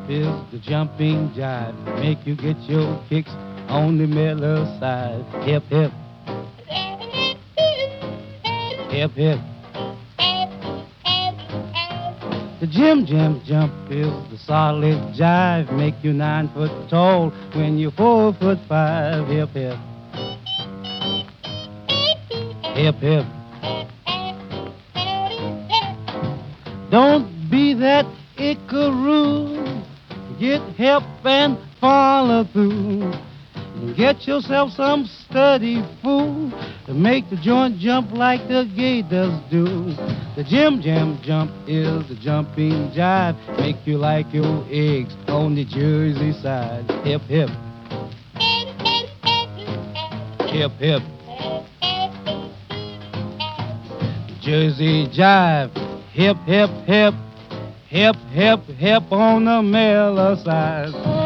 is the jumping jive. Make you get your kicks on the mellow side. Hip, hip, hip, hip. The jim jump is the solid jive. Make you 9 foot tall when you're 4'5". Hip, hip, hip, hip. Don't be that Icaroo. Get help and follow through. Get yourself some study, fool, to make the joint jump like the gators do. The jim jump is the jumping jive. Make you like your eggs on the Jersey side. Hip, hip, hip, hip. Jersey jive. Hip, hip, hip. Hip, hip, hip on the mellow side.